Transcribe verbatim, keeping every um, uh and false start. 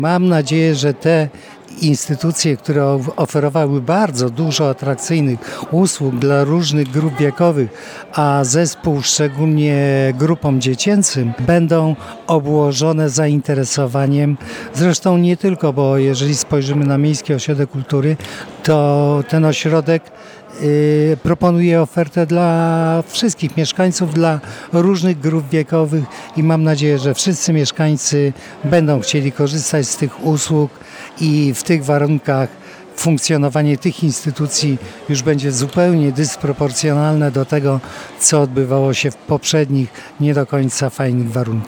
Mam nadzieję, że te instytucje, które oferowały bardzo dużo atrakcyjnych usług dla różnych grup wiekowych, a zespół szczególnie grupom dziecięcym, będą obłożone zainteresowaniem. Zresztą nie tylko, bo jeżeli spojrzymy na Miejski Ośrodek Kultury, to ten ośrodek y, proponuje ofertę dla wszystkich mieszkańców, dla różnych grup wiekowych i mam nadzieję, że wszyscy mieszkańcy będą chcieli korzystać z tych usług i w tych warunkach funkcjonowanie tych instytucji już będzie zupełnie dysproporcjonalne do tego, co odbywało się w poprzednich, nie do końca fajnych warunkach.